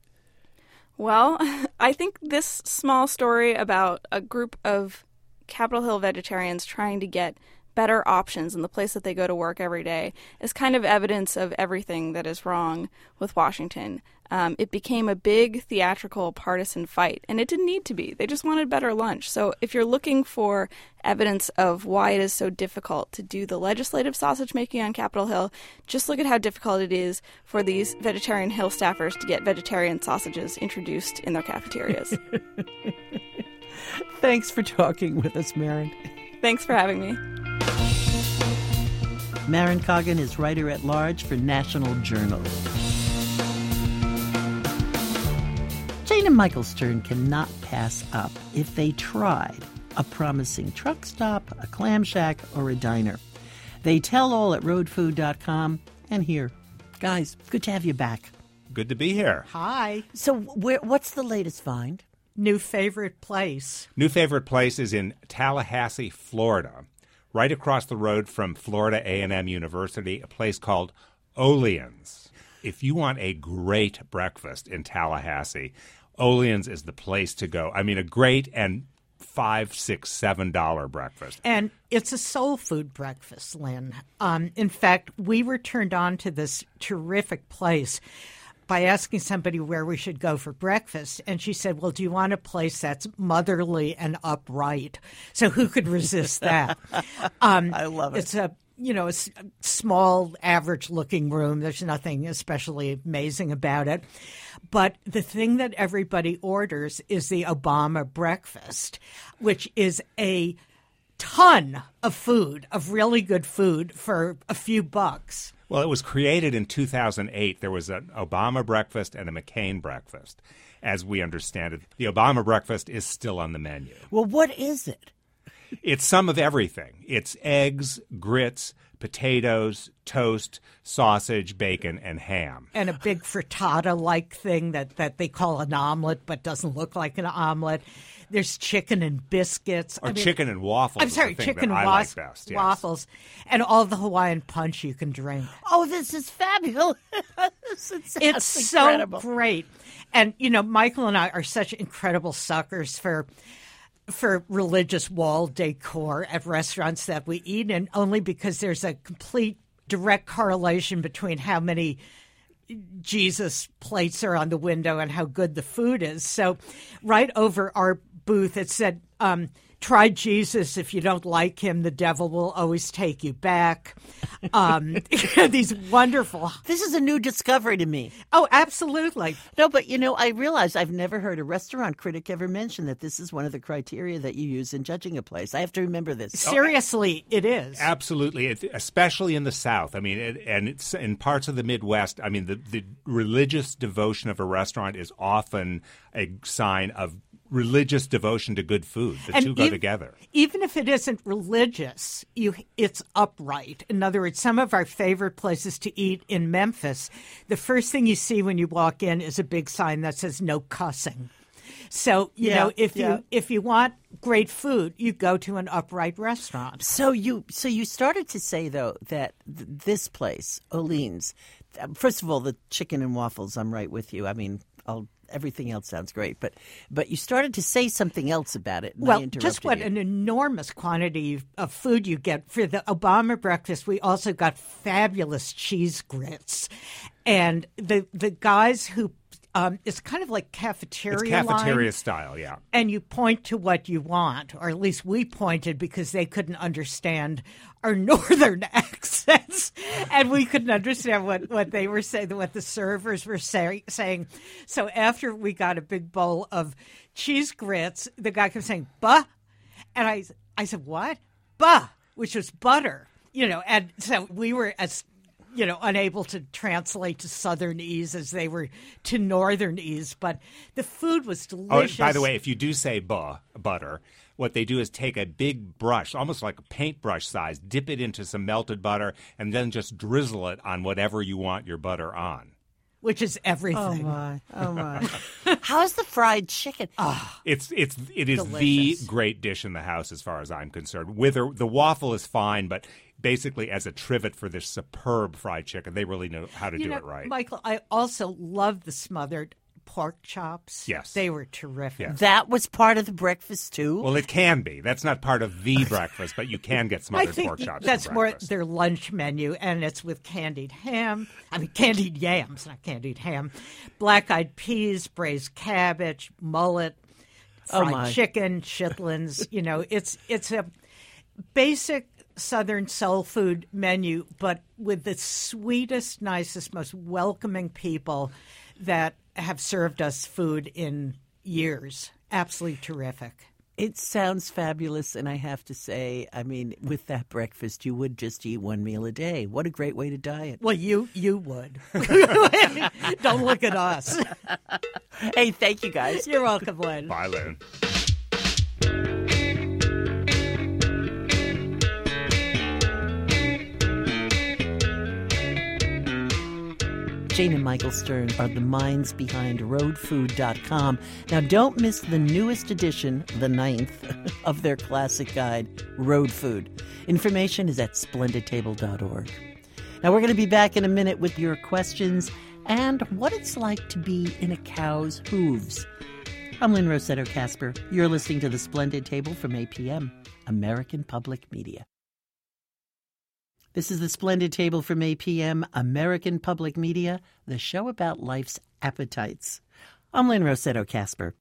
Well, I think this small story about a group of Capitol Hill vegetarians trying to get better options in the place that they go to work every day is kind of evidence of everything that is wrong with Washington. Um, it became a big theatrical partisan fight, and it didn't need to be. They just wanted better lunch. So if you're looking for evidence of why it is so difficult to do the legislative sausage making on Capitol Hill, just look at how difficult it is for these vegetarian Hill staffers to get vegetarian sausages introduced in their cafeterias. Thanks for talking with us, Maren. Thanks for having me. Maren Coggan is writer-at-large for National Journal. Jane and Michael Stern cannot pass up, if they tried, a promising truck stop, a clam shack, or a diner. They tell all at road food dot com and here. Guys, good to have you back. Good to be here. Hi. So where, what's the latest find? New favorite place. New favorite place is in Tallahassee, Florida, right across the road from Florida A and M University, a place called Olean's. If you want a great breakfast in Tallahassee, Olean's is the place to go. I mean, a great and five, six, seven dollar breakfast. And it's a soul food breakfast, Lynn. Um, in fact, we were turned on to this terrific place by asking somebody where we should go for breakfast. And she said, well, do you want a place that's motherly and upright? So who could resist that? Um, I love it. It's a, you know, a s- small, average-looking room. There's nothing especially amazing about it. But the thing that everybody orders is the Obama breakfast, which is a ton of food, of really good food for a few bucks. Well, it was created in two thousand eight. There was an Obama breakfast and a McCain breakfast, as we understand it. The Obama breakfast is still on the menu. Well, what is it? It's some of everything. It's eggs, grits, potatoes, toast, sausage, bacon, and ham. And a big frittata-like thing that, that they call an omelet but doesn't look like an omelet. There's chicken and biscuits. Or I mean, chicken and waffles. I'm sorry, is the thing chicken that and I was- like best, yes. waffles. And all the Hawaiian punch you can drink. Oh, this is fabulous. It's It's so incredible. great. And, you know, Michael and I are such incredible suckers for for religious wall decor at restaurants that we eat in, only because there's a complete direct correlation between how many Jesus plates are on the window and how good the food is. So right over our booth, it said, um, try Jesus. If you don't like him, the devil will always take you back. Um, these wonderful. This is a new discovery to me. Oh, absolutely. No, but, you know, I realize I've never heard a restaurant critic ever mention that this is one of the criteria that you use in judging a place. I have to remember this. Seriously, it is. Absolutely, it, especially in the South. I mean, it, and it's in parts of the Midwest. I mean, the, the religious devotion of a restaurant is often a sign of religious devotion to good food. The And two go ev- together. Even if it isn't religious, you it's upright. In other words, some of our favorite places to eat in Memphis, the first thing you see when you walk in is a big sign that says no cussing. So, you Yeah, know, if yeah. you if you want great food, you go to an upright restaurant. So you so you started to say, though, that th- this place, Olean's, th- first of all, the chicken and waffles, I'm right with you. I mean, I'll, everything else sounds great. But but you started to say something else about it, and I Well, interrupted just what you. an enormous quantity of food you get. For the Obama breakfast, we also got fabulous cheese grits. And the the guys who um, it's kind of like cafeteria It's cafeteria line. style, yeah. And you point to what you want, or at least we pointed because they couldn't understand our northern accents, and we couldn't understand what, what they were saying, what the servers were say, saying. So after we got a big bowl of cheese grits, the guy kept saying, "Bah," and I, I said, "What?" "Bah," which was butter, you know. And so we were as you know, unable to translate to Southernese as they were to Northernese, but the food was delicious. Oh, by the way, if you do say buh, butter, what they do is take a big brush, almost like a paintbrush size, dip it into some melted butter, and then just drizzle it on whatever you want your butter on. Which is everything. Oh, my. Oh, my. How's the fried chicken? Oh, It's it's it is delicious. the great dish in the house as far as I'm concerned. Whether the waffle is fine, but basically as a trivet for this superb fried chicken, they really know how to you do know, it right. Michael, I also love the smothered pork chops. Yes. They were terrific. Yes. That was part of the breakfast, too? Well, it can be. That's not part of the breakfast, but you can get I smothered think pork chops. that's for more breakfast. their lunch menu, and it's with candied ham. I mean, candied yams, not candied ham. Black-eyed peas, braised cabbage, mullet, Oh, fried my. chicken, chitlins. You know, it's it's a basic Southern soul food menu, but with the sweetest, nicest, most welcoming people that have served us food in years. Absolutely terrific. It sounds fabulous, and I have to say, I mean, with that breakfast, you would just eat one meal a day. What a great way to diet. Well, you you would. Don't look at us. Hey, thank you, guys. You're welcome, Lynn. Bye, Lynn. Jane and Michael Stern are the minds behind road food dot com. Now, don't miss the newest edition, the ninth, of their classic guide, Road Food. Information is at splendid table dot org. Now, we're going to be back in a minute with your questions and what it's like to be in a cow's hooves. I'm Lynn Rossetto Kasper. You're listening to The Splendid Table from A P M, American Public Media. This is The Splendid Table from A P M, American Public Media, the show about life's appetites. I'm Lynn Rossetto Kasper.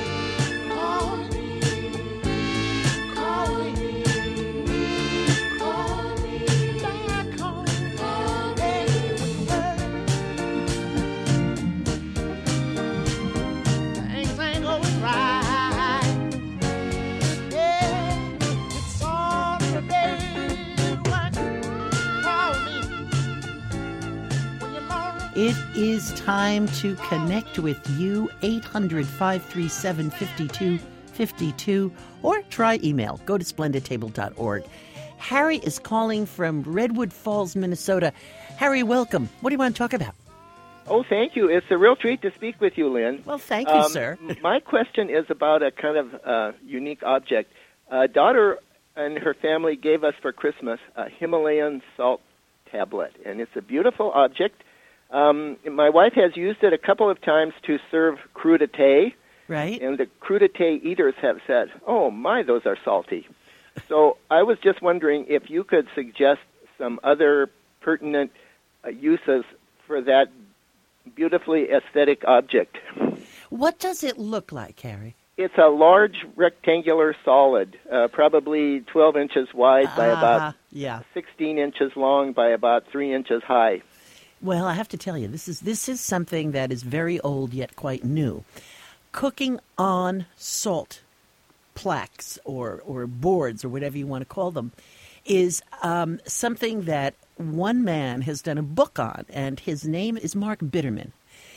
It is time to connect with you, eight hundred, five three seven, five two five two, or try email. Go to splendid table dot org. Harry is calling from Redwood Falls, Minnesota. Harry, welcome. What do you want to talk about? Oh, thank you. It's a real treat to speak with you, Lynn. Well, thank you, um, sir. My question is about a kind of uh, unique object. A daughter and her family gave us for Christmas a Himalayan salt tablet, and it's a beautiful object. Um, my wife has used it a couple of times to serve crudité. Right. And the crudité eaters have said, oh, my, those are salty. So I was just wondering if you could suggest some other pertinent uh, uses for that beautifully aesthetic object. What does it look like, Harry? It's a large rectangular solid, uh, probably twelve inches wide by Uh-huh. about yeah. sixteen inches long by about three inches high. Well, I have to tell you, this is this is something that is very old yet quite new. Cooking on salt plaques or, or boards or whatever you want to call them is um, something that one man has done a book on, and his name is Mark Bitterman.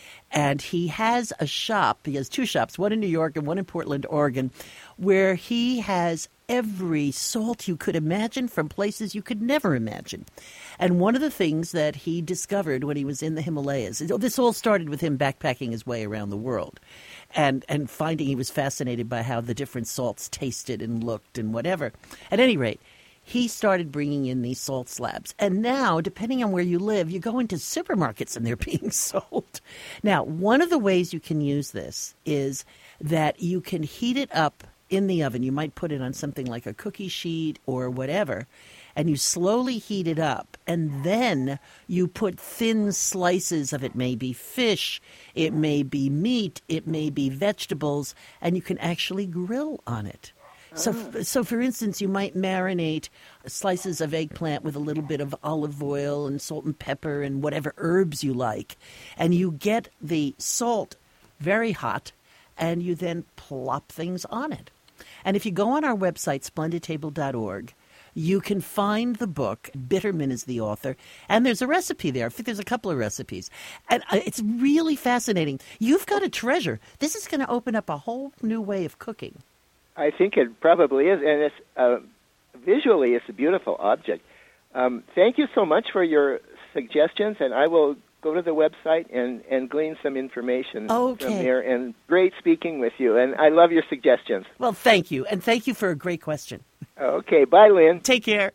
And he has a shop, he has two shops, one in New York and one in Portland, Oregon, where he has every salt you could imagine from places you could never imagine. And one of the things that he discovered when he was in the Himalayas, this all started with him backpacking his way around the world and, and finding he was fascinated by how the different salts tasted and looked and whatever. At any rate, he started bringing in these salt slabs. And now, depending on where you live, you go into supermarkets and they're being sold. Now, one of the ways you can use this is that you can heat it up in the oven. You might put it on something like a cookie sheet or whatever, and you slowly heat it up. And then you put thin slices of it, may be fish, it may be meat, it may be vegetables, and you can actually grill on it. So, so for instance, you might marinate slices of eggplant with a little bit of olive oil and salt and pepper and whatever herbs you like. And you get the salt very hot, and you then plop things on it. And if you go on our website, splendid table dot org, you can find the book. Bitterman is the author, and there's a recipe there. I think there's a couple of recipes. And it's really fascinating. You've got a treasure. This is going to open up a whole new way of cooking. I think it probably is, and it's uh, visually it's a beautiful object. Um, thank you so much for your suggestions, and I will go to the website and, and glean some information okay. from there. And great speaking with you, and I love your suggestions. Well, thank you, and thank you for a great question. Okay, bye, Lynn. Take care.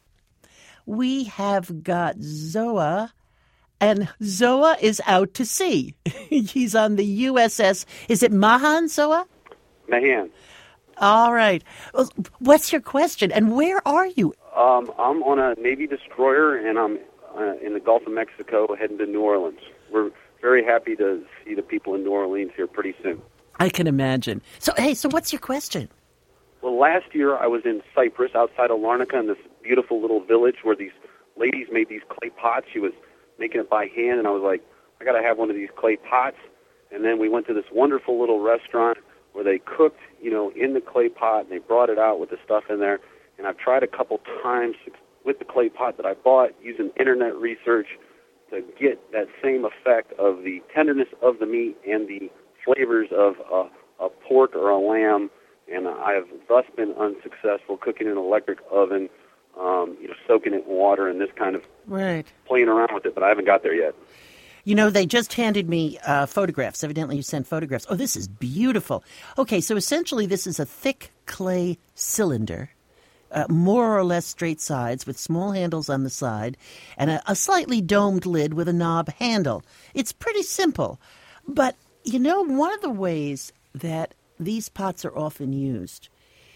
We have got Zoa, and Zoa is out to sea. He's on the U S S. Is it Mahan, Zoa? Mahan. All right. Well, what's your question, and where are you? Um, I'm on a Navy destroyer, and I'm uh, in the Gulf of Mexico heading to New Orleans. We're very happy to see the people in New Orleans here pretty soon. I can imagine. So, hey, so what's your question? Well, last year I was in Cyprus outside of Larnaca in this beautiful little village where these ladies made these clay pots. She was making it by hand, and I was like, I got to have one of these clay pots. And then we went to this wonderful little restaurant where they cooked, you know, in the clay pot, and they brought it out with the stuff in there. And I've tried a couple times with the clay pot that I bought using internet research to get that same effect of the tenderness of the meat and the flavors of a, a pork or a lamb. And I have thus been unsuccessful cooking in an electric oven, um, you know, soaking it in water and this kind of right. playing around with it, but I haven't got there yet. You know, they just handed me uh, photographs. Evidently, you sent photographs. Oh, this is beautiful. Okay, so essentially this is a thick clay cylinder, uh, more or less straight sides with small handles on the side, and a, a slightly domed lid with a knob handle. It's pretty simple. But, you know, one of the ways that these pots are often used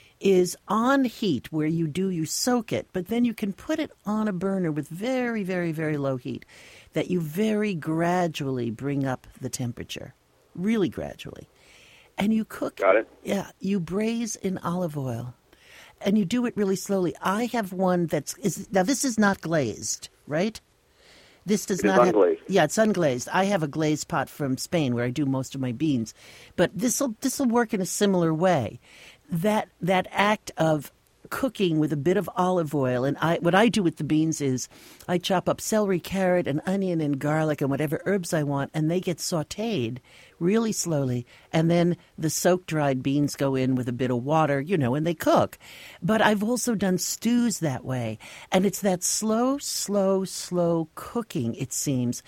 is on heat where you do, you soak it, but then you can put it on a burner with very, very, very low heat that you very gradually bring up the temperature, really gradually. And you cook. Got it. Yeah, you braise in olive oil, and you do it really slowly. I have one that's is now. This is not glazed, right? This does It is not. unglazed. Have, yeah, it's unglazed. I have a glazed pot from Spain where I do most of my beans, but this will this will work in a similar way. That that act of cooking with a bit of olive oil, and I what I do with the beans is I chop up celery, carrot, and onion and garlic and whatever herbs I want, and they get sautéed really slowly, and then the soak-dried beans go in with a bit of water, you know, and they cook. But I've also done stews that way, and it's that slow, slow, slow cooking, it seems.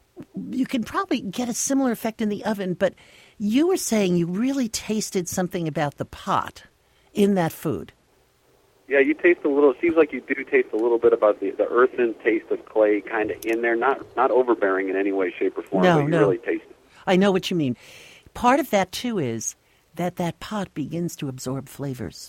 You can probably get a similar effect in the oven, but you were saying you really tasted something about the pot in that food. Yeah, you taste a little. It seems like you do taste a little bit about the, the earthen taste of clay, kind of in there, not not overbearing in any way, shape, or form. No, but you no. really taste it. I know what you mean. Part of that, too, is that that pot begins to absorb flavors.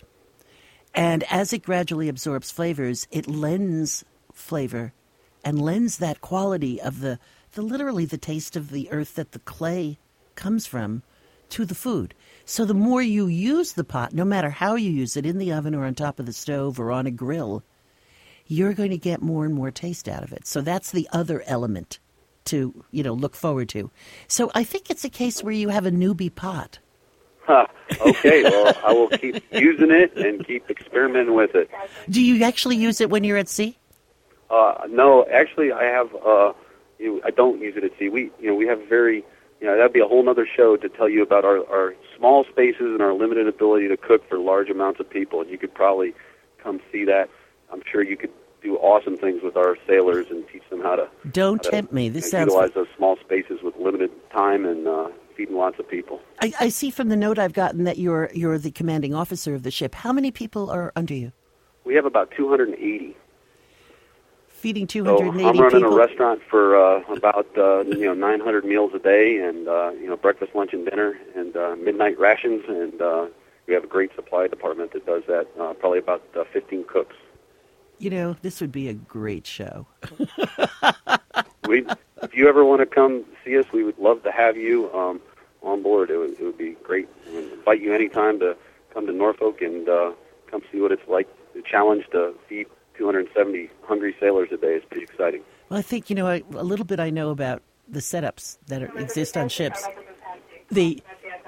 And as it gradually absorbs flavors, it lends flavor and lends that quality of the, the literally the taste of the earth that the clay comes from to the food. So the more you use the pot, no matter how you use it, in the oven or on top of the stove or on a grill, you're going to get more and more taste out of it. So that's the other element to, you know, look forward to. So I think it's a case where you have a newbie pot. Huh. Okay, well, I will keep using it and keep experimenting with it. Do you actually use it when you're at sea? Uh, no, actually, I have. Uh, you know, I don't use it at sea. We, you know, we have very. You know, that'd be a whole other show to tell you about our, our small spaces and our limited ability to cook for large amounts of people. And you could probably come see that. I'm sure you could do awesome things with our sailors and teach them how to. Don't how tempt to, me. This you know, sounds. utilize those small spaces with limited time and uh, feeding lots of people. I, I see from the note I've gotten that you're you're the commanding officer of the ship. How many people are under you? We have about two hundred eighty. Feeding two So hundred eighty I'm running people? a restaurant for uh, about uh, you know nine hundred meals a day, and uh, you know breakfast, lunch, and dinner, and uh, midnight rations, and uh, we have a great supply department that does that. Uh, probably about uh, fifteen cooks. You know, this would be a great show. We, if you ever want to come see us, we would love to have you um, on board. It would, it would be great. We would invite you anytime to come to Norfolk and uh, come see what it's like. The challenge to feed two hundred seventy hungry sailors a day is pretty exciting. Well, I think, you know, I, a little bit I know about the setups that are, exist on ships. The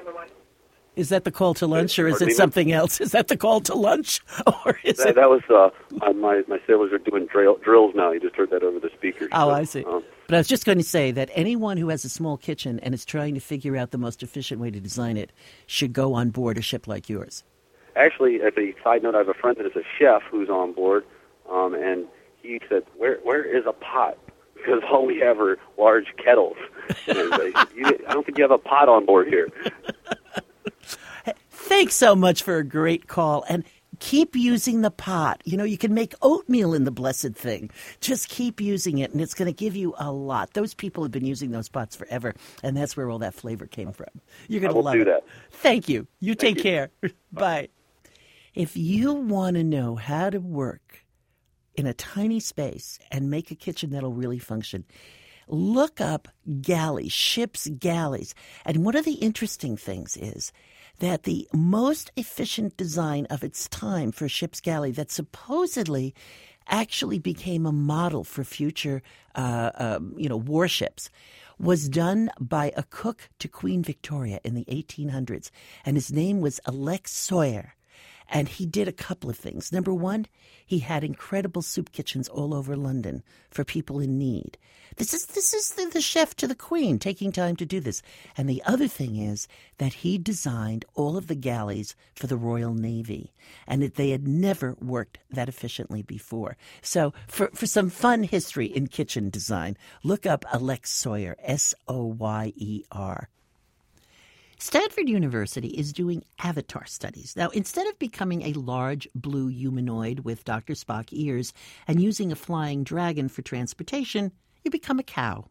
Is that the call to lunch, or is it something else? Is that the call to lunch, or is that, it? that was uh, my my sailors are doing drill, drills now. You just heard that over the speakers. Oh, so, I see. Um, But I was just going to say that anyone who has a small kitchen and is trying to figure out the most efficient way to design it should go on board a ship like yours. Actually, as a side note, I have a friend that is a chef who's on board, um, and he said, "Where where is a pot?" Because all we have are large kettles. And I was like, you, I don't think you have a pot on board here. Thanks so much for a great call, and keep using the pot. You know, you can make oatmeal in the blessed thing. Just keep using it, and it's going to give you a lot. Those people have been using those pots forever, and that's where all that flavor came from. You're going I to will love do it. that. Thank you. You Thank take you. care. Bye. If you want to know how to work in a tiny space and make a kitchen that'll really function, look up galleys, ship's galleys. And one of the interesting things is that the most efficient design of its time for a ship's galley that supposedly actually became a model for future uh, um, you know, warships was done by a cook to Queen Victoria in the eighteen hundreds. And his name was Alex Sawyer. And he did a couple of things. Number one, he had incredible soup kitchens all over London for people in need. This is this is the, the chef to the Queen taking time to do this. And the other thing is that he designed all of the galleys for the Royal Navy, and that they had never worked that efficiently before. So for, for some fun history in kitchen design, look up Alex Sawyer, S O Y E R. Stanford University is doing avatar studies. Now, instead of becoming a large blue humanoid with Doctor Spock ears and using a flying dragon for transportation, you become a cow.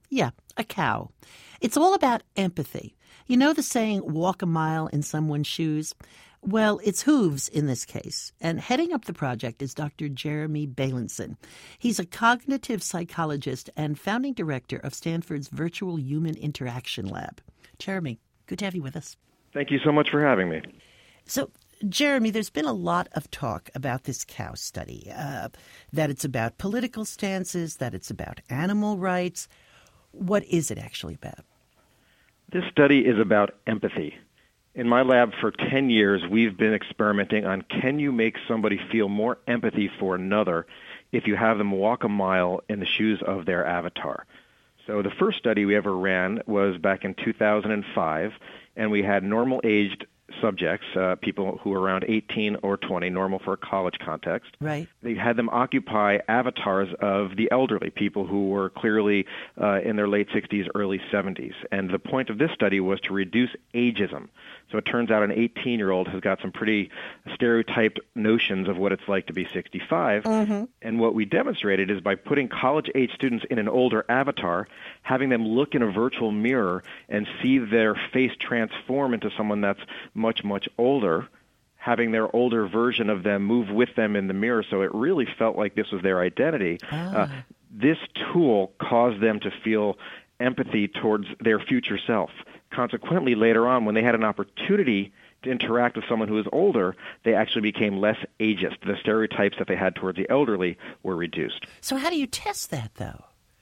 Yeah, a cow. It's all about empathy. You know the saying, walk a mile in someone's shoes? Well, it's hooves in this case. And heading up the project is Doctor Jeremy Bailenson. He's a cognitive psychologist and founding director of Stanford's Virtual Human Interaction Lab. Jeremy, good to have you with us. Thank you so much for having me. So, Jeremy, there's been a lot of talk about this cow study, uh, that it's about political stances, that it's about animal rights. What is it actually about? This study is about empathy. In my lab for ten years, we've been experimenting on can you make somebody feel more empathy for another if you have them walk a mile in the shoes of their avatar. So the first study we ever ran was back in two thousand five, and we had normal-aged subjects, uh, people who were around eighteen or twenty, normal for a college context. Right. They had them occupy avatars of the elderly, people who were clearly uh, in their late sixties, early seventies. And the point of this study was to reduce ageism. So it turns out an eighteen-year-old has got some pretty stereotyped notions of what it's like to be sixty-five. Mm-hmm. And what we demonstrated is by putting college-age students in an older avatar, having them look in a virtual mirror and see their face transform into someone that's much, much older, having their older version of them move with them in the mirror, so it really felt like this was their identity. Ah. Uh, this tool caused them to feel empathy towards their future self. Consequently, later on, when they had an opportunity to interact with someone who was older, they actually became less ageist. The stereotypes that they had towards the elderly were reduced. So how do you test that, though?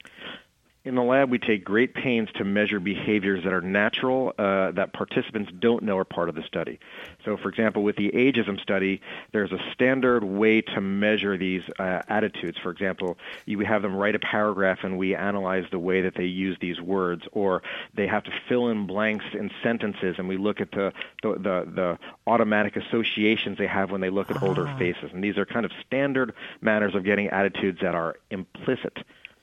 In the lab, we take great pains to measure behaviors that are natural, uh, that participants don't know are part of the study. So, for example, with the ageism study, there's a standard way to measure these uh, attitudes. For example, you have them write a paragraph and we analyze the way that they use these words, or they have to fill in blanks in sentences and we look at the, the, the, the automatic associations they have when they look at ah. older faces. And these are kind of standard manners of getting attitudes that are implicit.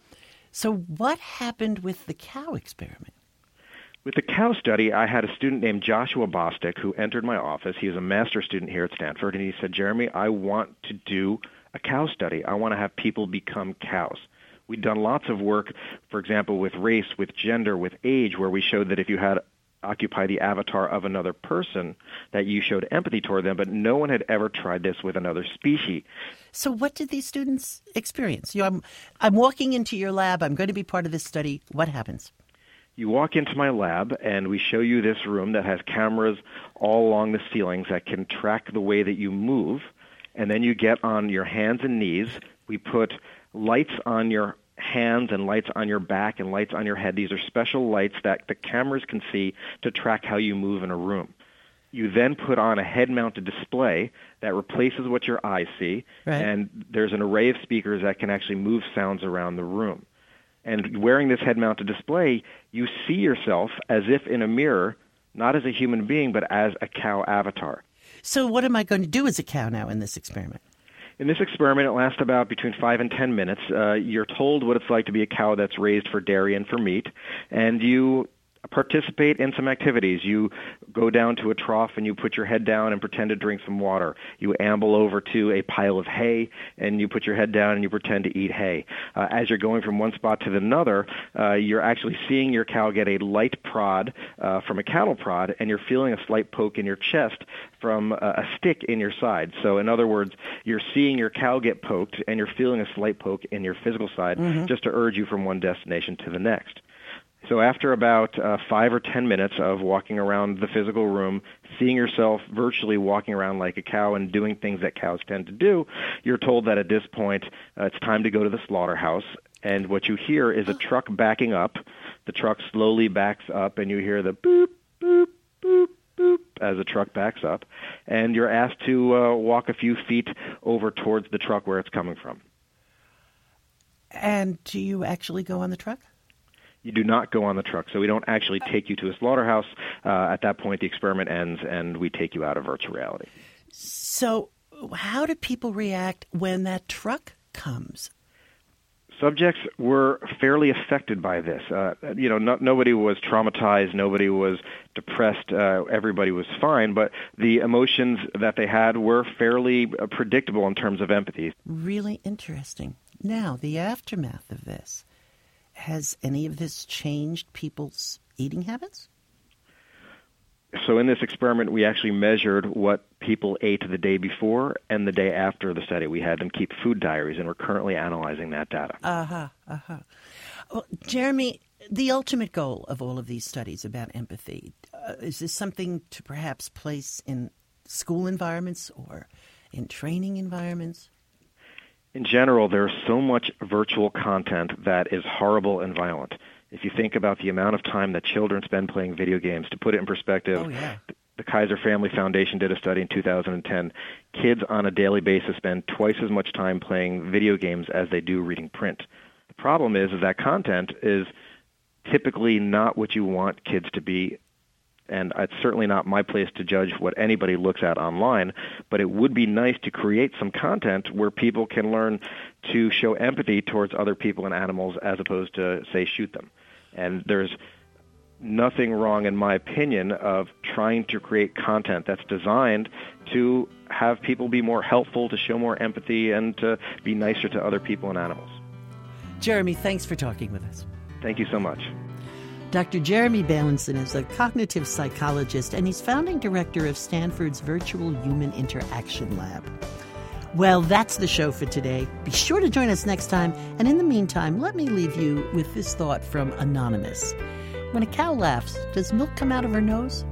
So what happened with the cow experiment? With the cow study, I had a student named Joshua Bostic who entered my office. He was a master's student here at Stanford, and he said, Jeremy, I want to do a cow study. I want to have people become cows. We'd done lots of work, for example, with race, with gender, with age, where we showed that if you had occupy the avatar of another person, that you showed empathy toward them, but no one had ever tried this with another species. So what did these students experience? You know, I'm, I'm walking into your lab. I'm going to be part of this study. What happens? You walk into my lab, and we show you this room that has cameras all along the ceilings that can track the way that you move, and then you get on your hands and knees. We put lights on your hands and lights on your back and lights on your head. These are special lights that the cameras can see to track how you move in a room. You then put on a head-mounted display that replaces what your eyes see, right. and there's an array of speakers that can actually move sounds around the room. And wearing this head-mounted display, you see yourself as if in a mirror, not as a human being, but as a cow avatar. So what am I going to do as a cow now in this experiment? In this experiment, it lasts about between five and ten minutes. Uh, you're told what it's like to be a cow that's raised for dairy and for meat, and you participate in some activities. You go down to a trough and you put your head down and pretend to drink some water. You amble over to a pile of hay and you put your head down and you pretend to eat hay. Uh, as you're going from one spot to another, uh, you're actually seeing your cow get a light prod uh, from a cattle prod, and you're feeling a slight poke in your chest from uh, a stick in your side. So in other words, you're seeing your cow get poked and you're feeling a slight poke in your physical side, mm-hmm. just to urge you from one destination to the next. So after about uh, five or ten minutes of walking around the physical room, seeing yourself virtually walking around like a cow and doing things that cows tend to do, you're told that at this point uh, it's time to go to the slaughterhouse. And what you hear is a truck backing up. The truck slowly backs up, and you hear the boop, boop, boop, boop as the truck backs up. And you're asked to uh, walk a few feet over towards the truck where it's coming from. And do you actually go on the truck? You do not go on the truck, so we don't actually take you to a slaughterhouse. Uh, at that point, the experiment ends, and we take you out of virtual reality. So how do people react when that truck comes? Subjects were fairly affected by this. Uh, you know, no, nobody was traumatized, nobody was depressed, uh, everybody was fine, but the emotions that they had were fairly uh, predictable in terms of empathy. Really interesting. Now, the aftermath of this. has any of this changed people's eating habits? So in this experiment, we actually measured what people ate the day before and the day after the study. We had them keep food diaries, and we're currently analyzing that data. Uh-huh, uh-huh. Well, Jeremy, the ultimate goal of all of these studies about empathy, uh, is this something to perhaps place in school environments or in training environments? In general, there's so much virtual content that is horrible and violent. If you think about the amount of time that children spend playing video games, to put it in perspective, oh, yeah. the Kaiser Family Foundation did a study in two thousand ten. Kids on a daily basis spend twice as much time playing video games as they do reading print. The problem is, is that content is typically not what you want kids to be, and it's certainly not my place to judge what anybody looks at online, but it would be nice to create some content where people can learn to show empathy towards other people and animals as opposed to, say, shoot them. And there's nothing wrong, in my opinion, of trying to create content that's designed to have people be more helpful, to show more empathy, and to be nicer to other people and animals. Jeremy, thanks for talking with us. Thank you so much. Doctor Jeremy Bailenson is a cognitive psychologist, and he's founding director of Stanford's Virtual Human Interaction Lab. Well, that's the show for today. Be sure to join us next time. And in the meantime, let me leave you with this thought from Anonymous. When a cow laughs, does milk come out of her nose?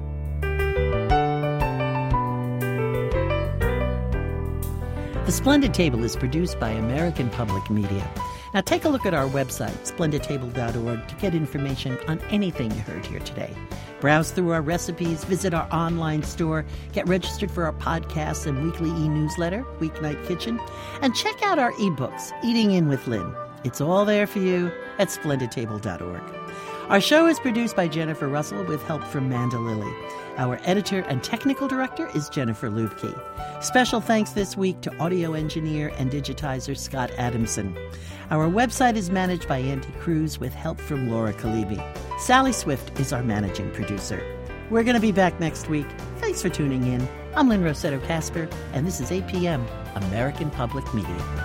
The Splendid Table is produced by American Public Media. Now take a look at our website, splendid table dot org, to get information on anything you heard here today. Browse through our recipes, visit our online store, get registered for our podcasts and weekly e-newsletter, Weeknight Kitchen, and check out our ebooks, Eating In with Lynn. It's all there for you at splendid table dot org. Our show is produced by Jennifer Russell with help from Manda Lilly. Our editor and technical director is Jennifer Lubke. Special thanks this week to audio engineer and digitizer Scott Adamson. Our website is managed by Andy Cruz with help from Laura Kalibi. Sally Swift is our managing producer. We're going to be back next week. Thanks for tuning in. I'm Lynn Rossetto Kasper, and this is A P M, American Public Media.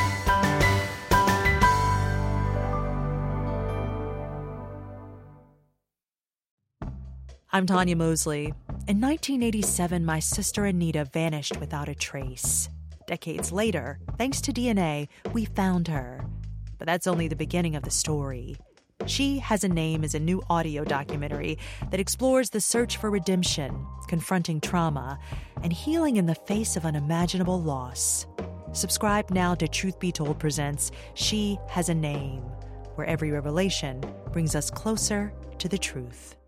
I'm Tanya Mosley. In nineteen eighty-seven, my sister Anita vanished without a trace. Decades later, thanks to D N A, we found her. But that's only the beginning of the story. She Has a Name is a new audio documentary that explores the search for redemption, confronting trauma, and healing in the face of unimaginable loss. Subscribe now to Truth Be Told presents She Has a Name, where every revelation brings us closer to the truth.